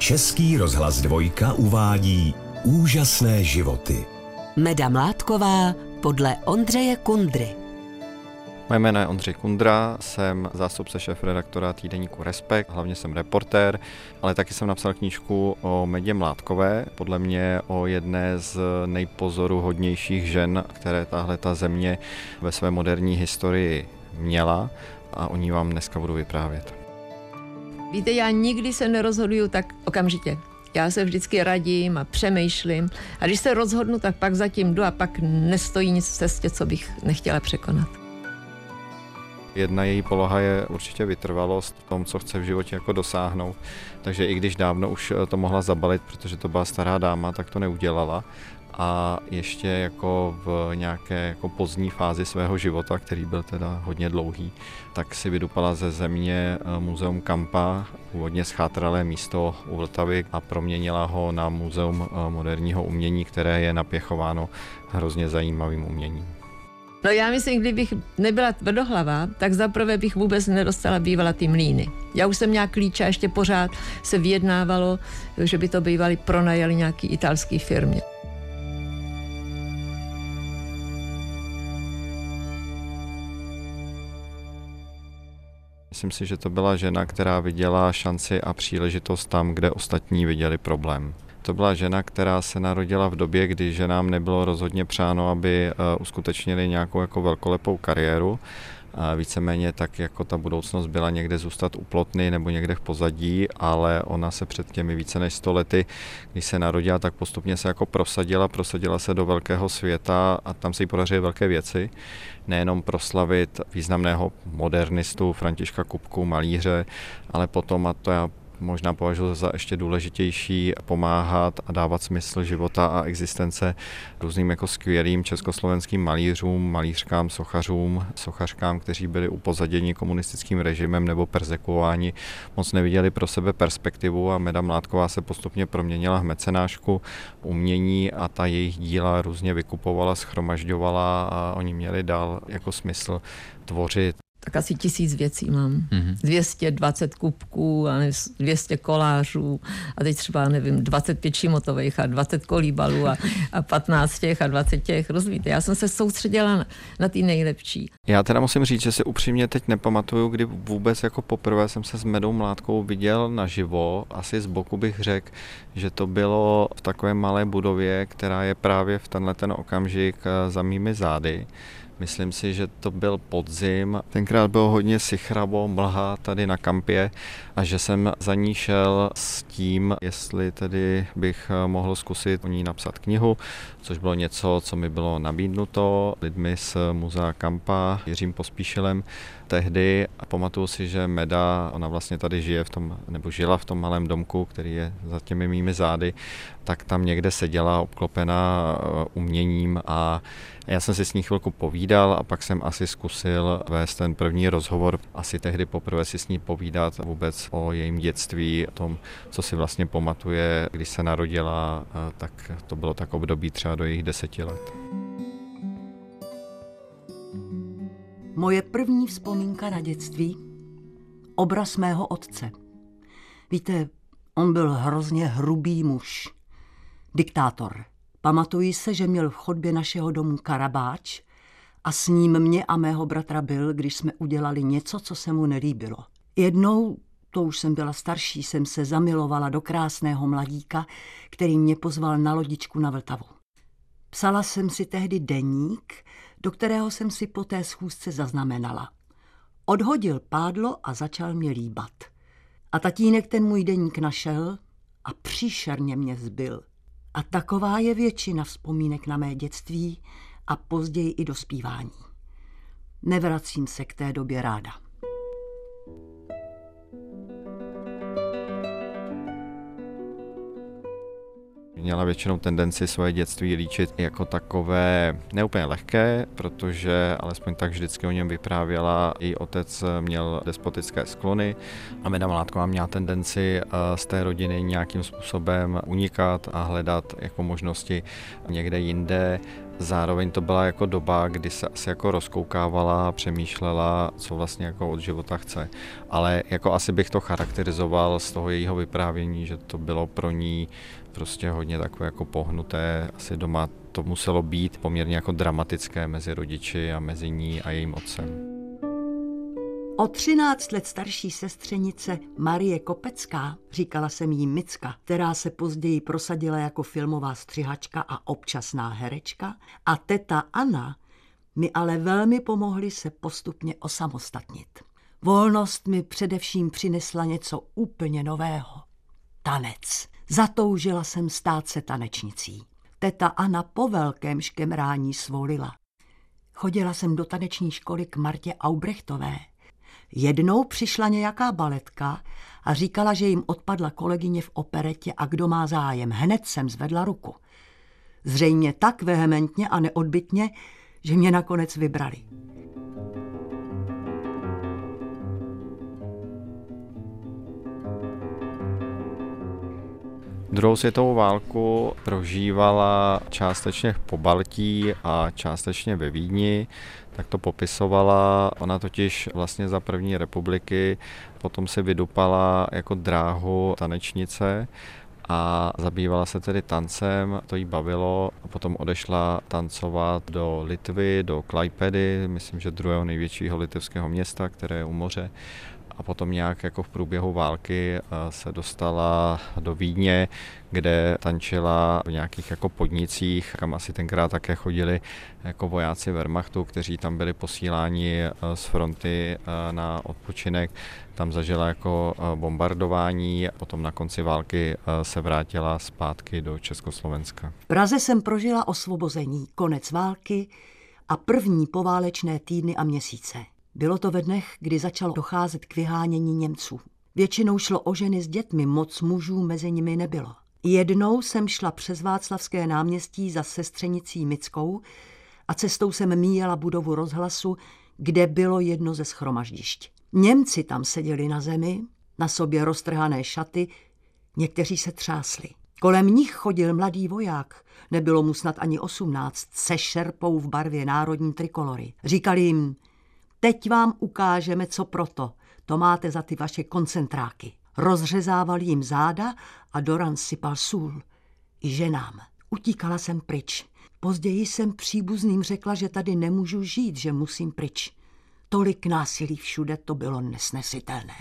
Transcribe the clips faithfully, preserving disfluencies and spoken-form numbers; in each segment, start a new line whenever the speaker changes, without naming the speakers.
Český rozhlas Dvojka uvádí Úžasné životy.
Meda Mládková podle Ondřeje Kundry.
Moje jméno je Ondřej Kundra, jsem zástupce šéfredaktora týdeníku Respekt, hlavně jsem reportér, ale taky jsem napsal knížku o Medě Mládkové, podle mě o jedné z nejpozoruhodnějších žen, které tahle ta země ve své moderní historii měla, a o ní vám dneska budu vyprávět.
Víte, já nikdy se nerozhoduju tak okamžitě. Já se vždycky radím a přemýšlím. A když se rozhodnu, tak pak zatím jdu a pak nestojí nic v cestě, co bych nechtěla překonat.
Jedna její poloha je určitě vytrvalost v tom, co chce v životě jako dosáhnout. Takže i když dávno už to mohla zabalit, protože to byla stará dáma, tak to neudělala. A ještě jako v nějaké jako pozdní fázi svého života, který byl teda hodně dlouhý, tak si vydupala ze země muzeum Kampa, původně schátralé místo u Vltavy, a proměnila ho na muzeum moderního umění, které je napěchováno hrozně zajímavým uměním.
No já myslím, kdybych nebyla tvrdohlavá, tak zaprvé bych vůbec nedostala bývala ty mlýny. Já už jsem měla klíče a ještě pořád se vyjednávalo, že by to bývali pronajali nějaký italský firmě.
Myslím si, že to byla žena, která viděla šanci a příležitost tam, kde ostatní viděli problém. To byla žena, která se narodila v době, kdy ženám nebylo rozhodně přáno, aby uskutečnili nějakou jako velkolepou kariéru. Víceméně tak, jako ta budoucnost byla někde zůstat u plotny nebo někde v pozadí, ale ona se před těmi více než sto lety, když se narodila, tak postupně se jako prosadila, prosadila se do velkého světa a tam se jí podařily velké věci. Nejenom proslavit významného modernistu Františka Kupku, malíře, ale potom, a to já možná považuji za ještě důležitější, pomáhat a dávat smysl života a existence různým jako skvělým československým malířům, malířkám, sochařům, sochařkám, kteří byli upozaděni komunistickým režimem nebo perzekuováni, moc neviděli pro sebe perspektivu, a Meda Mládková se postupně proměnila v mecenášku umění a ta jejich díla různě vykupovala, shromažďovala a oni měli dál jako smysl tvořit.
Tak asi tisíc věcí mám. Mm-hmm. dvě stě dvacet kubků, a dvě stě kolářů a teď třeba, nevím, dvacet pět šimotových a dvacet kolíbalů a, a patnáct těch a dvacet těch, rozumíte? Já jsem se soustředila na, na ty nejlepší.
Já teda musím říct, že si upřímně teď nepamatuju, kdy vůbec jako poprvé jsem se s Medou Mládkovou viděl naživo. Asi z boku bych řekl, že to bylo v takové malé budově, která je právě v tenhle ten okamžik za mými zády. Myslím si, že to byl podzim. Tenkrát bylo hodně sichravo, mlha tady na kampě a že jsem za ní šel s tím, jestli tedy bych mohl zkusit o ní napsat knihu, což bylo něco, co mi bylo nabídnuto lidmi z muzea Kampa, Jiřím Pospíšilem tehdy. A pamatuju si, že Meda, ona vlastně tady žije v tom, nebo žila v tom malém domku, který je za těmi mými zády, tak tam někde seděla obklopená uměním a já jsem si s ní chvilku povídal a pak jsem asi zkusil vést ten první rozhovor. Asi tehdy poprvé si s ní povídat vůbec o jejím dětství, o tom, co si vlastně pamatuje, když se narodila, tak to bylo tak období třeba do jejich deseti let.
Moje první vzpomínka na dětství? Obraz mého otce. Víte, on byl hrozně hrubý muž. Diktátor. Pamatuji se, že měl v chodbě našeho domu karabáč a s ním mě a mého bratra byl, když jsme udělali něco, co se mu nelíbilo. Jednou, to už jsem byla starší, jsem se zamilovala do krásného mladíka, který mě pozval na lodičku na Vltavu. Psala jsem si tehdy deník, do kterého jsem si po té schůzce zaznamenala. Odhodil pádlo a začal mě líbat. A tatínek ten můj deník našel a příšerně mě zbil. A taková je většina vzpomínek na mé dětství a později i dospívání. Nevracím se k té době ráda.
Měla většinou tendenci svoje dětství líčit jako takové neúplně lehké, protože alespoň tak vždycky o něm vyprávěla. Její otec měl despotické sklony a Meda Mládková měla tendenci z té rodiny nějakým způsobem unikat a hledat jako možnosti někde jinde. Zároveň to byla jako doba, kdy se asi jako rozkoukávala a přemýšlela, co vlastně jako od života chce. Ale jako asi bych to charakterizoval z toho jejího vyprávění, že to bylo pro ní prostě hodně takové jako pohnuté. Asi doma to muselo být poměrně jako dramatické mezi rodiči a mezi ní a jejím otcem.
O třináct let starší sestřenice Marie Kopecká, říkala jsem jí Micka, která se později prosadila jako filmová střihačka a občasná herečka, a teta Anna mi ale velmi pomohly se postupně osamostatnit. Volnost mi především přinesla něco úplně nového. Tanec. Zatoužila jsem stát se tanečnicí. Teta Anna po velkém škemrání svolila. Chodila jsem do taneční školy k Martě Aubrechtové. Jednou přišla nějaká baletka a říkala, že jim odpadla kolegyně v operetě a kdo má zájem. Hned jsem zvedla ruku. Zřejmě tak vehementně a neodbytně, že mě nakonec vybrali.
Druhou světovou válku prožívala částečně v Pobaltí a částečně ve Vídni, tak to popisovala. Ona totiž vlastně za první republiky potom se vydupala jako dráhu tanečnice a zabývala se tedy tancem, to jí bavilo. A potom odešla tancovat do Litvy, do Klaipedy, myslím, že druhého největšího litevského města, které je u moře. A potom nějak jako v průběhu války se dostala do Vídně, kde tančila v nějakých jako podnicích, kam asi tenkrát také chodili jako vojáci Wehrmachtu, kteří tam byli posíláni z fronty na odpočinek. Tam zažila jako bombardování a potom na konci války se vrátila zpátky do Československa.
V Praze jsem prožila osvobození, konec války a první poválečné týdny a měsíce. Bylo to ve dnech, kdy začalo docházet k vyhánění Němců. Většinou šlo o ženy s dětmi, moc mužů mezi nimi nebylo. Jednou jsem šla přes Václavské náměstí za sestřenicí Mickou a cestou jsem míjela budovu rozhlasu, kde bylo jedno ze shromaždišť. Němci tam seděli na zemi, na sobě roztrhané šaty, někteří se třásli. Kolem nich chodil mladý voják, nebylo mu snad ani osmnáct, se šerpou v barvě národní trikolory. Říkali jim: teď vám ukážeme, co proto. To máte za ty vaše koncentráky. Rozřezával jim záda a do ran sypal sůl. I ženám. Utíkala jsem pryč. Později jsem příbuzným řekla, že tady nemůžu žít, že musím pryč. Tolik násilí všude, to bylo nesnesitelné.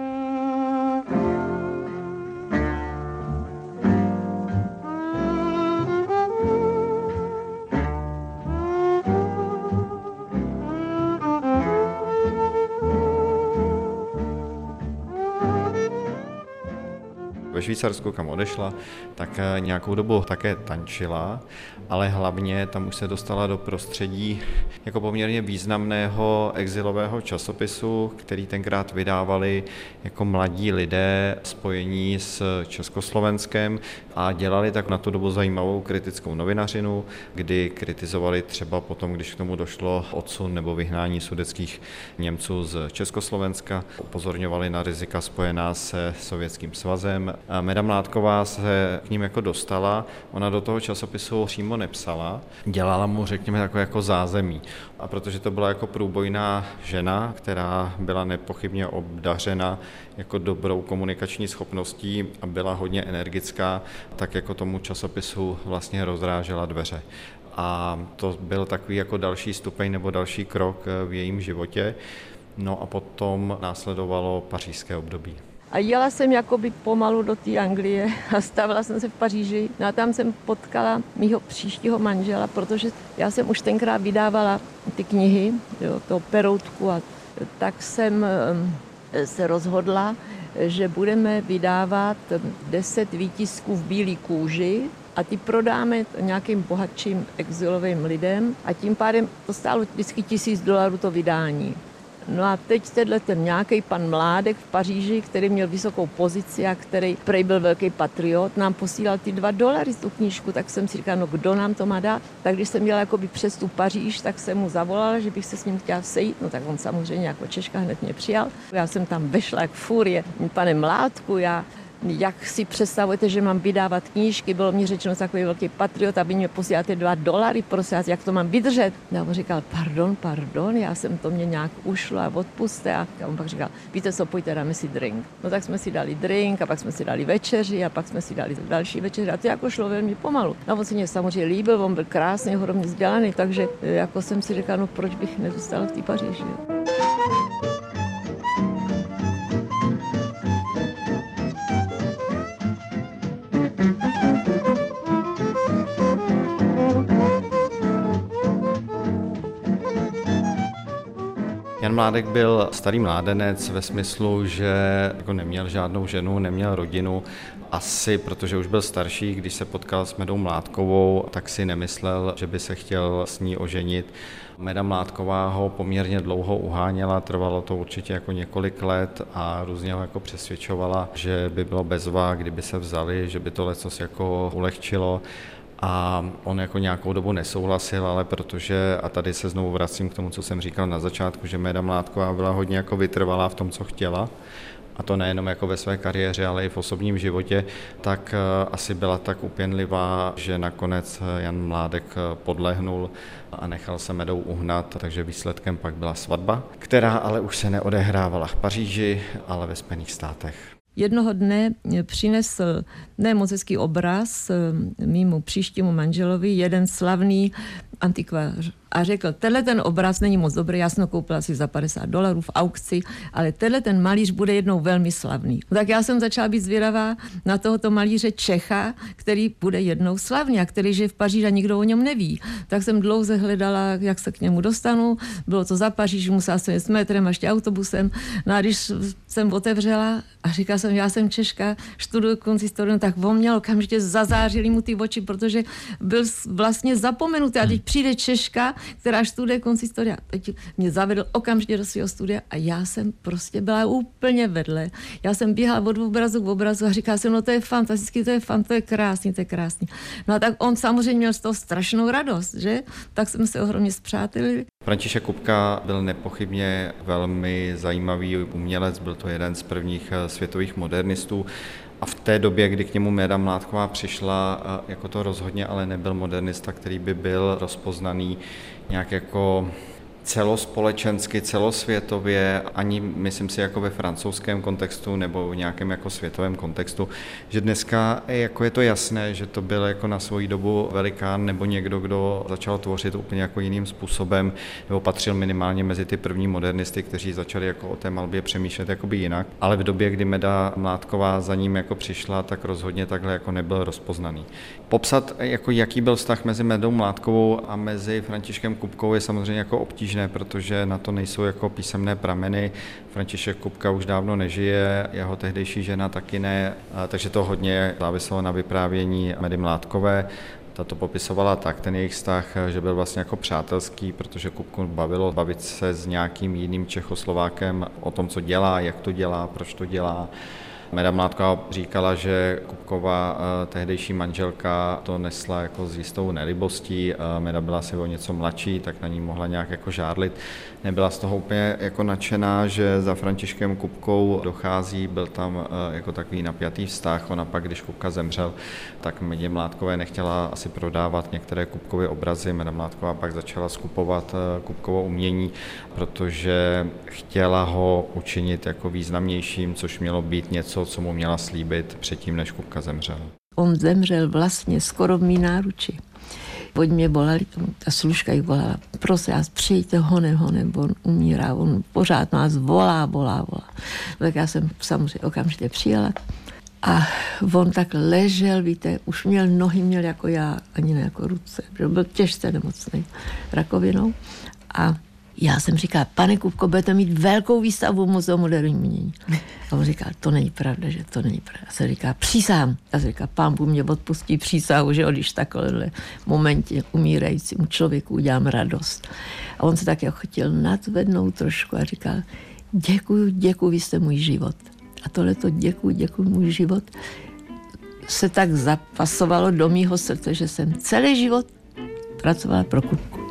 Ve Švýcarsku, kam odešla, tak nějakou dobu také tančila, ale hlavně tam už se dostala do prostředí jako poměrně významného exilového časopisu, který tenkrát vydávali jako mladí lidé spojení s Československem a dělali tak na tu dobu zajímavou kritickou novinařinu, kdy kritizovali třeba potom, když k tomu došlo odsun nebo vyhnání sudetských Němců z Československa, upozorňovali na rizika spojená se Sovětským svazem. Meda Mládková se k ním jako dostala, ona do toho časopisu přímo nepsala, dělala mu, řekněme, takové jako zázemí. A protože to byla jako průbojná žena, která byla nepochybně obdařena jako dobrou komunikační schopností a byla hodně energická, tak jako tomu časopisu vlastně rozrážela dveře. A to byl takový jako další stupeň nebo další krok v jejím životě. No a potom následovalo pařížské období.
A jela jsem jakoby pomalu do té Anglie a stavila jsem se v Paříži. No a tam jsem potkala mýho příštího manžela, protože já jsem už tenkrát vydávala ty knihy, jo, toho Peroutku, a tak jsem se rozhodla, že budeme vydávat deset výtisků v bílé kůži a ty prodáme nějakým bohatším exilovým lidem a tím pádem to stálo vždycky tisíc dolarů to vydání. No a teď tenhle ten nějaký pan Mládek v Paříži, který měl vysokou pozici a který prej byl velký patriot, nám posílal ty dva dolary z tu knížku, tak jsem si říkala, no kdo nám to má dát? Tak když jsem jela jakoby přes tu Paříž, tak jsem mu zavolala, že bych se s ním chtěla sejít, no tak on samozřejmě jako Češka hned mě přijal. Já jsem tam vešla jak furie, pane Mládku, já jak si představujete, že mám vydávat knížky, bylo mi řečeno takový velký patriot, aby mě posíláte dva dolary, prosím vás, jak to mám vydržet. A on říkal, pardon, pardon, já jsem to mě nějak ušlo a odpuste. A on pak říkal, víte co, pojďte, dáme si drink. No tak jsme si dali drink a pak jsme si dali večeři a pak jsme si dali další večeři a to jako šlo velmi pomalu. A on se mě samozřejmě líbil, on byl krásný, ohromně vzdělaný, takže jako jsem si říkal, no proč bych nezůstala v té Paříži.
Jan Mládek byl starý mládenec ve smyslu, že jako neměl žádnou ženu, neměl rodinu. Asi, protože už byl starší, když se potkal s Medou Mládkovou, tak si nemyslel, že by se chtěl s ní oženit. Meda Mládková ho poměrně dlouho uháněla, trvalo to určitě jako několik let a různě ho jako přesvědčovala, že by bylo bezva, kdyby se vzali, že by to lecos jako ulehčilo. A on jako nějakou dobu nesouhlasil, ale protože, a tady se znovu vracím k tomu, co jsem říkal na začátku, že Meda Mládková byla hodně jako vytrvalá v tom, co chtěla, a to nejenom jako ve své kariéře, ale i v osobním životě, tak asi byla tak upěnlivá, že nakonec Jan Mládek podlehnul a nechal se Medou uhnat, takže výsledkem pak byla svatba, která ale už se neodehrávala v Paříži, ale ve Spojených státech.
Jednoho dne přinesl ne moc hezký obraz mému příštímu manželovi jeden slavný antikvář a řekl, tenhle ten obraz není moc dobrý, já jsem ho koupila asi za padesát dolarů v aukci, ale tenhle ten malíř bude jednou velmi slavný. Tak já jsem začala být zvědavá na tohoto malíře Čecha, který bude jednou slavný a který žije v Paříži a nikdo o něm neví. Tak jsem dlouze hledala, jak se k němu dostanu. Bylo to za Paříž, musela jsem jet s metrem a ještě autobusem. No a když jsem otevřela a říkala jsem, já jsem Češka, študuju konzistorium, tak on měl okamžitě zazářili mu ty oči, protože byl vlastně zapomenutý. A teď přijde Češka, která studuje konsistoria. Teď mě zavedl okamžitě do svého studia a já jsem prostě byla úplně vedle. Já jsem běhala od obrazu k obrazu a říkala jsem, no to je fantastický, to je fan, to je krásný, to je krásný. No a tak on samozřejmě měl z toho strašnou radost, že? Tak jsme se ohromně spřátelili.
František Kupka byl nepochybně velmi zajímavý umělec, byl to jeden z prvních světových modernistů. A v té době, kdy k němu Meda Mládková přišla, jako to rozhodně ale nebyl modernista, který by byl rozpoznaný nějak jako celospolečensky, celosvětově, ani myslím si jako ve francouzském kontextu nebo v nějakém jako světovém kontextu, že dneska jako je to jasné, že to byl jako na svoji dobu velikán nebo někdo, kdo začal tvořit úplně jako jiným způsobem, nebo patřil minimálně mezi ty první modernisty, kteří začali jako o té malbě přemýšlet jakoby jinak, ale v době, kdy Meda Mládková za ním jako přišla, tak rozhodně takhle jako nebyl rozpoznaný. Popsat, jako jaký byl vztah mezi Medou Mládkovou a mezi Františkem Kupkou je samozřejmě jako obtížné, protože na to nejsou jako písemné prameny. František Kupka už dávno nežije, jeho tehdejší žena taky ne, takže to hodně záviselo na vyprávění Medy Mládkové. Ta to popisovala tak, ten jejich vztah, že byl vlastně jako přátelský, protože Kupku bavilo bavit se s nějakým jiným Čechoslovákem o tom, co dělá, jak to dělá, proč to dělá. Meda Mládková říkala, že Kupkova tehdejší manželka to nesla jako s jistou nelibostí. Meda byla si o něco mladší, tak na ní mohla nějak jako žárlit. Nebyla z toho úplně jako nadšená, že za Františkem Kupkou dochází, byl tam jako takový napjatý vztah. Ona pak, když Kupka zemřel, tak Medě Mládkové nechtěla asi prodávat některé Kupkovy obrazy. Meda Mládková pak začala skupovat Kupkovo umění, protože chtěla ho učinit jako významnějším, což mělo být něco, co mu měla slíbit předtím, než Kupka zemřel.
On zemřel vlastně skoro v mý náruči. Od mě volali, ta služka jí volala, prosím vás, přijďte honem, honem, on umírá, on pořád nás volá, volá, volá. Tak já jsem samozřejmě okamžitě přijela a on tak ležel, víte, už měl nohy, měl jako já, ani ne jako ruce, protože byl těžce nemocný rakovinou a já jsem říkala, pane Kupko, budete mít velkou výstavu v Muzeu moderního umění. A on říká, to není pravda, že to není pravda. A se říká, přísahám. A se říká, pán Bůh mě odpustí přísahu, že když takovéhle momentě umírajícímu člověku udělám radost. A on se tak jako chtěl nadzvednout trošku a říkal, děkuju, děkuju, vy jste můj život. A tohleto děkuju, děkuju, můj život se tak zapasovalo do mýho srdce, že jsem celý život pracovala pro Kupku.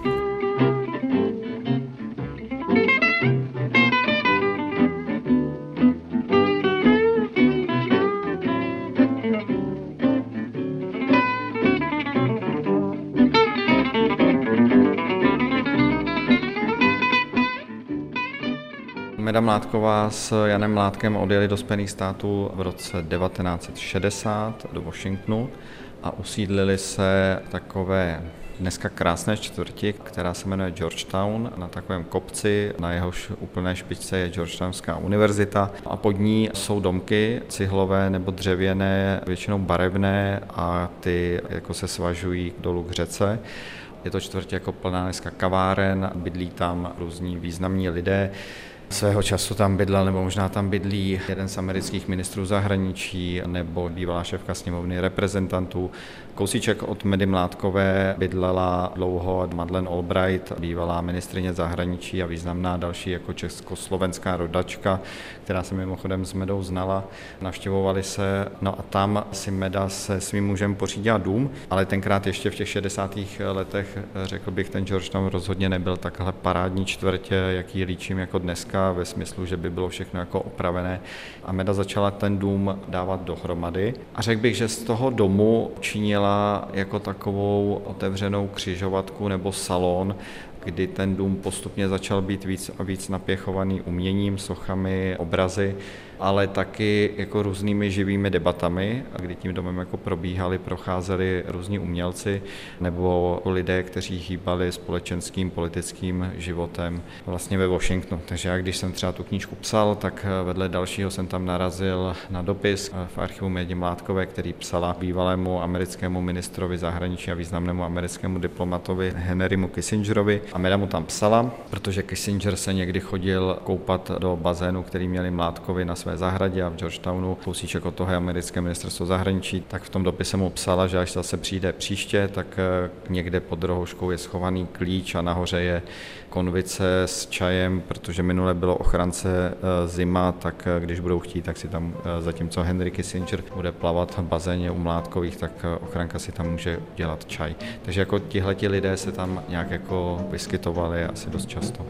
Meda Mládková s Janem Mládkem odjeli do Spojených států v roce devatenáct set šedesát do Washingtonu a usídlili se takové dneska krásné čtvrti, která se jmenuje Georgetown, na takovém kopci, na jehož úplné špičce je Georgetownská univerzita a pod ní jsou domky cihlové nebo dřevěné, většinou barevné a ty jako se svažují dolů k řece. Je to čtvrť jako plná dneska kaváren, bydlí tam různí významní lidé. Svého času tam bydlel, nebo možná tam bydlí jeden z amerických ministrů zahraničí nebo bývalá šéfka sněmovny reprezentantů. Kousíček od Medy Mládkové bydlela dlouho Madeleine Albright, bývalá ministryně zahraničí a významná další jako československá rodačka, která se mimochodem s Medou znala. Navštěvovali se, no a tam si Meda se svým mužem pořídila dům, ale tenkrát ještě v těch šedesátých letech, řekl bych, ten Georgetown rozhodně nebyl takhle parádní čtvrtě, jaký líčím jako dneska, ve smyslu, že by bylo všechno jako opravené. A Meda začala ten dům dávat dohromady a řekl bych, že z toho domu činila jako takovou otevřenou křižovatku nebo salon, kdy ten dům postupně začal být víc a víc napěchovaný uměním, sochami, obrazy, ale taky jako různými živými debatami, kdy tím domem jako probíhali, procházeli různí umělci nebo lidé, kteří hýbali společenským, politickým životem vlastně ve Washingtonu. Takže já, když jsem třeba tu knížku psal, tak vedle dalšího jsem tam narazil na dopis v archivu Medy Mládkové, který psala bývalému americkému ministrovi zahraničí a významnému americkému diplomatovi Henrymu Kissingerovi. A Meda mu tam psala, protože Kissinger se někdy chodil koupat do bazénu, který měli Mládkovi na své zahradě a v Georgetownu, kousíček od toho je americké ministerstvo zahraničí, tak v tom dopise mu psala, že až zase přijde příště, tak někde pod rohoškou je schovaný klíč a nahoře je konvice s čajem, protože minule bylo ochrance zima, tak když budou chtít, tak si tam, zatímco Henry Kissinger bude plavat v bazéně u Mládkových, tak ochranka si tam může udělat čaj. Takže jako tihleti lidé se tam nějak jako vyskytovali asi dost často.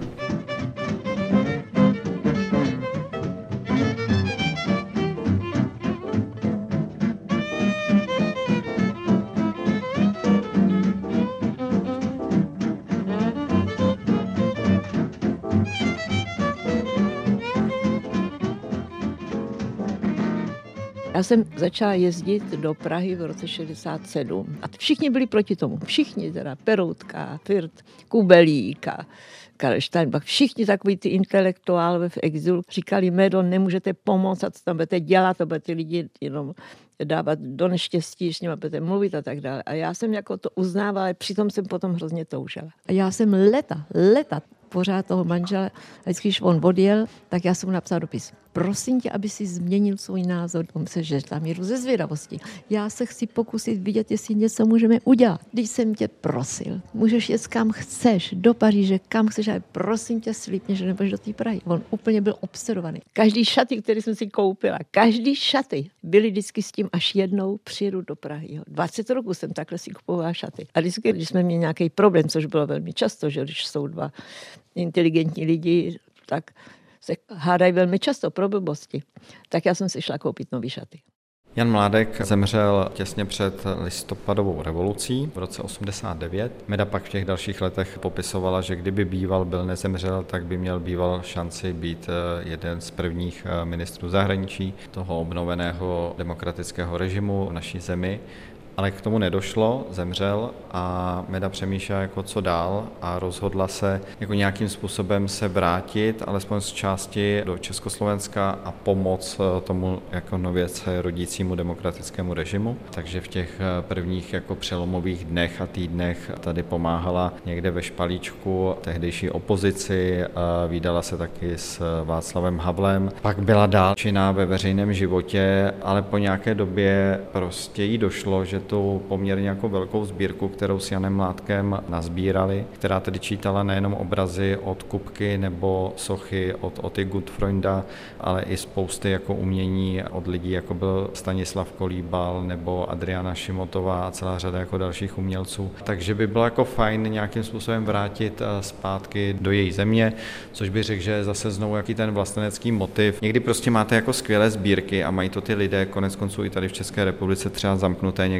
Já jsem začala jezdit do Prahy v roce šedesát sedm a všichni byli proti tomu. Všichni teda, Peroutka, Firt, Kubelík a Karel Steinbach, všichni takový ty intelektuálové v exilu říkali, Medo, nemůžete pomoct, a co tam budete dělat, to budete lidi jenom dávat do neštěstí, s nimi budete mluvit a tak dále. A já jsem jako to uznávala, ale přitom jsem potom hrozně toužila. A já jsem leta, leta pořád toho manžela, a vždycky, když on odjel, tak já jsem mu napsala dopis. Prosím tě, aby si změnil svůj názor. On se, že tam je ze zvědavosti. Já se chci pokusit vidět, jestli něco můžeme udělat. Když jsem tě prosil, můžeš jet kam chceš, do Paříže, kam chceš, ale prosím tě, slíbně, že nebudeš do té Prahy. On úplně byl obsedovaný. Každý šaty, který jsem si koupila, každý šaty byly vždycky s tím, až jednou přijedu do Prahy. dvacet roků jsem takhle si kupovala šaty. A vždycky, když jsme měli nějaký problém, což bylo velmi často, že když jsou dva inteligentní lidi, tak se hádají velmi často pro blbosti. Tak já jsem si šla koupit nový šaty.
Jan Mládek zemřel těsně před listopadovou revolucí v roce osmdesát devět. Meda pak v těch dalších letech popisovala, že kdyby býval byl nezemřel, tak by měl býval šanci být jeden z prvních ministrů zahraničí toho obnoveného demokratického režimu v naší zemi. Ale k tomu nedošlo, zemřel a Meda přemýšlela, jako co dál a rozhodla se jako nějakým způsobem se vrátit, alespoň z části do Československa a pomoct tomu jako nově se rodícímu demokratickému režimu. Takže v těch prvních jako přelomových dnech a týdnech tady pomáhala někde ve špalíčku tehdejší opozici, vídala se taky s Václavem Havlem. Pak byla dál činná ve veřejném životě, ale po nějaké době prostě jí došlo, že tu poměrně jako velkou sbírku, kterou s Janem Mládkem nazbírali, která tedy čítala nejenom obrazy od Kupky nebo sochy od Oty Gutfreunda, ale i spousty jako umění od lidí, jako byl Stanislav Kolíbal nebo Adriana Šimotová a celá řada jako dalších umělců. Takže by bylo jako fajn nějakým způsobem vrátit zpátky do její země, což by řekl, že zase znovu jaký ten vlastenecký motiv. Někdy prostě máte jako skvělé sbírky a mají to ty lidé, konec konců i tady v České republice třeba zamknuté někde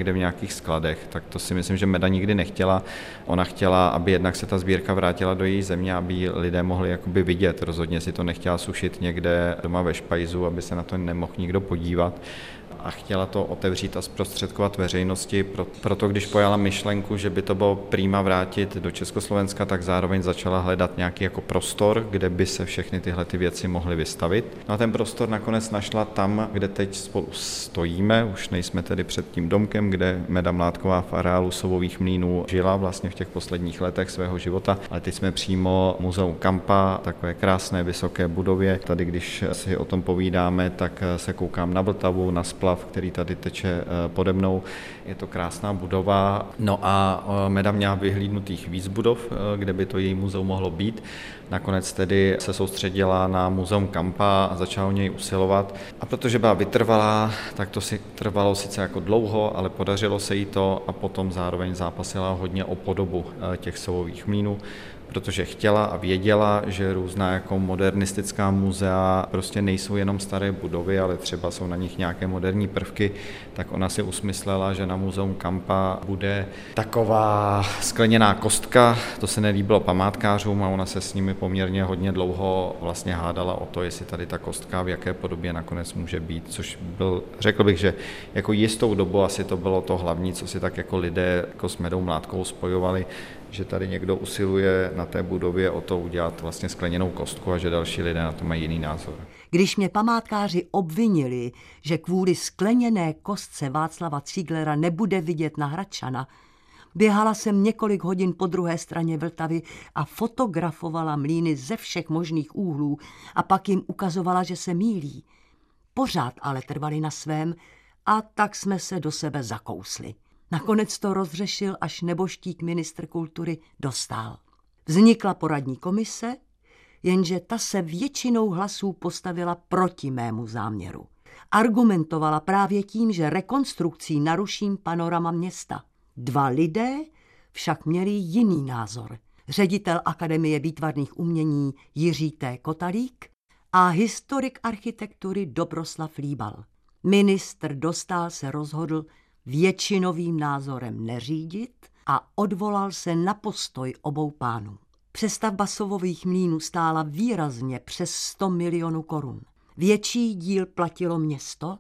někde v nějakých skladech, tak to si myslím, že Meda nikdy nechtěla. Ona chtěla, aby jednak se ta sbírka vrátila do její země, aby ji lidé mohli jakoby vidět. Rozhodně si to nechtěla sušit někde doma ve špajzu, aby se na to nemohl nikdo podívat. A chtěla to otevřít a zprostředkovat veřejnosti. Proto když pojala myšlenku, že by to bylo prima vrátit do Československa, tak zároveň začala hledat nějaký jako prostor, kde by se všechny tyhle ty věci mohly vystavit. No a ten prostor nakonec našla tam, kde teď spolu stojíme. Už nejsme tedy před tím domkem, kde Meda Mládková v areálu Sovových mlýnů žila vlastně v těch posledních letech svého života. Ale teď jsme přímo Muzeum Kampa, takové krásné vysoké budově. Tady, když si o tom povídáme, tak se koukám na Vltavu, na splav, který tady teče pode mnou. Je to krásná budova. No a Meda měla vyhlídnutých víc budov, kde by to její muzeum mohlo být. Nakonec tedy se soustředila na Muzeum Kampa a začala o něj usilovat. A protože byla vytrvalá, tak to si trvalo sice jako dlouho, ale podařilo se jí to a potom zároveň zápasila hodně o podobu těch Sovových mlýnů, protože chtěla a věděla, že různá jako modernistická muzea prostě nejsou jenom staré budovy, ale třeba jsou na nich nějaké moderní prvky, tak ona si usmyslela, že na Muzeum Kampa bude taková skleněná kostka, to se nelíbilo památkářům a ona se s nimi poměrně hodně dlouho vlastně hádala o to, jestli tady ta kostka v jaké podobě nakonec může být, což byl, řekl bych, že jako jistou dobu asi to bylo to hlavní, co si tak jako lidé jako s Medou Mládkovou spojovali, že tady někdo usiluje na té budově o to udělat vlastně skleněnou kostku a že další lidé na to mají jiný názor.
Když mě památkáři obvinili, že kvůli skleněné kostce Václava Cíglera nebude vidět na Hradčana, běhala jsem několik hodin po druhé straně Vltavy a fotografovala mlýny ze všech možných úhlů a pak jim ukazovala, že se mýlí. Pořád ale trvali na svém a tak jsme se do sebe zakousli. Nakonec to rozřešil až neboštík ministr kultury Dostál. Vznikla poradní komise, jenže ta se většinou hlasů postavila proti mému záměru. Argumentovala právě tím, že rekonstrukcí naruším panorama města. Dva lidé však měli jiný názor. Ředitel Akademie výtvarných umění Jiří T. Kotalík a historik architektury Dobroslav Líbal. Ministr Dostál se rozhodl většinovým názorem neřídit a odvolal se na postoj obou pánů. Přestavba Sovových mlýnů stála výrazně přes sto milionů korun. Větší díl platilo město,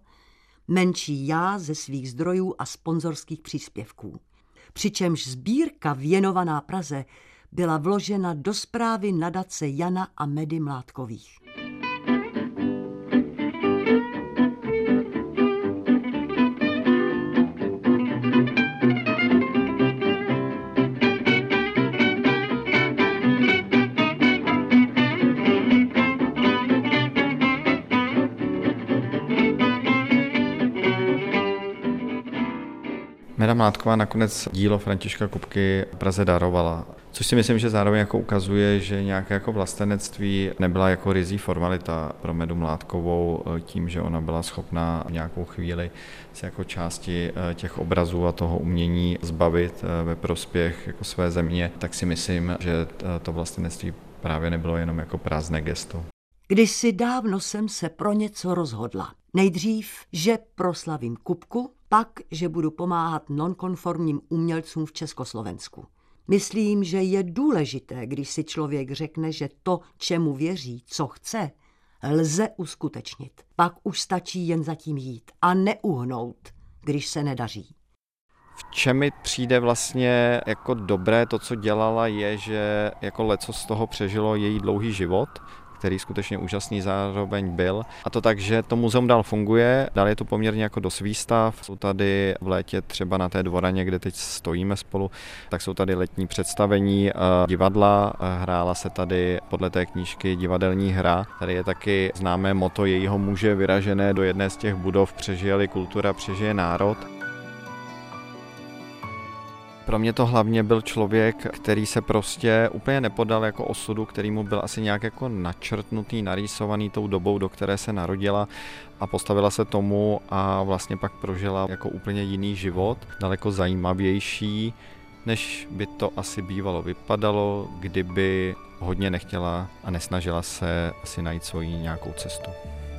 menší já ze svých zdrojů a sponzorských příspěvků. Přičemž sbírka věnovaná Praze byla vložena do správy nadace Jana a Medy Mládkových.
Meda Mládková nakonec dílo Františka Kupky Praze darovala, což si myslím, že zároveň jako ukazuje, že nějaké jako vlastenectví nebyla jako ryzí formalita pro Medu Mládkovou tím, že ona byla schopná v nějakou chvíli se jako části těch obrazů a toho umění zbavit ve prospěch jako své země, tak si myslím, že to vlastenectví právě nebylo jenom jako prázdné gesto.
Kdysi dávno jsem se pro něco rozhodla. Nejdřív, že proslavím Kupku, pak, že budu pomáhat nonkonformním umělcům v Československu. Myslím, že je důležité, když si člověk řekne, že to, čemu věří, co chce, lze uskutečnit. Pak už stačí jen zatím jít a neuhnout, když se nedaří.
V čem mi přijde vlastně jako dobré to, co dělala, je, že jako leco z toho přežilo její dlouhý život, který skutečně úžasný zároveň byl. A to tak, že to muzeum dál funguje, dál je to poměrně jako dost výstav. Jsou tady v létě třeba na té dvoraně, kde teď stojíme spolu, tak jsou tady letní představení divadla. Hrála se tady podle té knížky divadelní hra. Tady je taky známé motto jejího muže vyražené do jedné z těch budov: přežije-li kultura, přežije národ. Pro mě to hlavně byl člověk, který se prostě úplně nepodal jako osudu, který mu byl asi nějak jako načrtnutý, narýsovaný tou dobou, do které se narodila, a postavila se tomu a vlastně pak prožila jako úplně jiný život, daleko zajímavější, než by to asi bývalo vypadalo, kdyby hodně nechtěla a nesnažila se asi najít svoji nějakou cestu.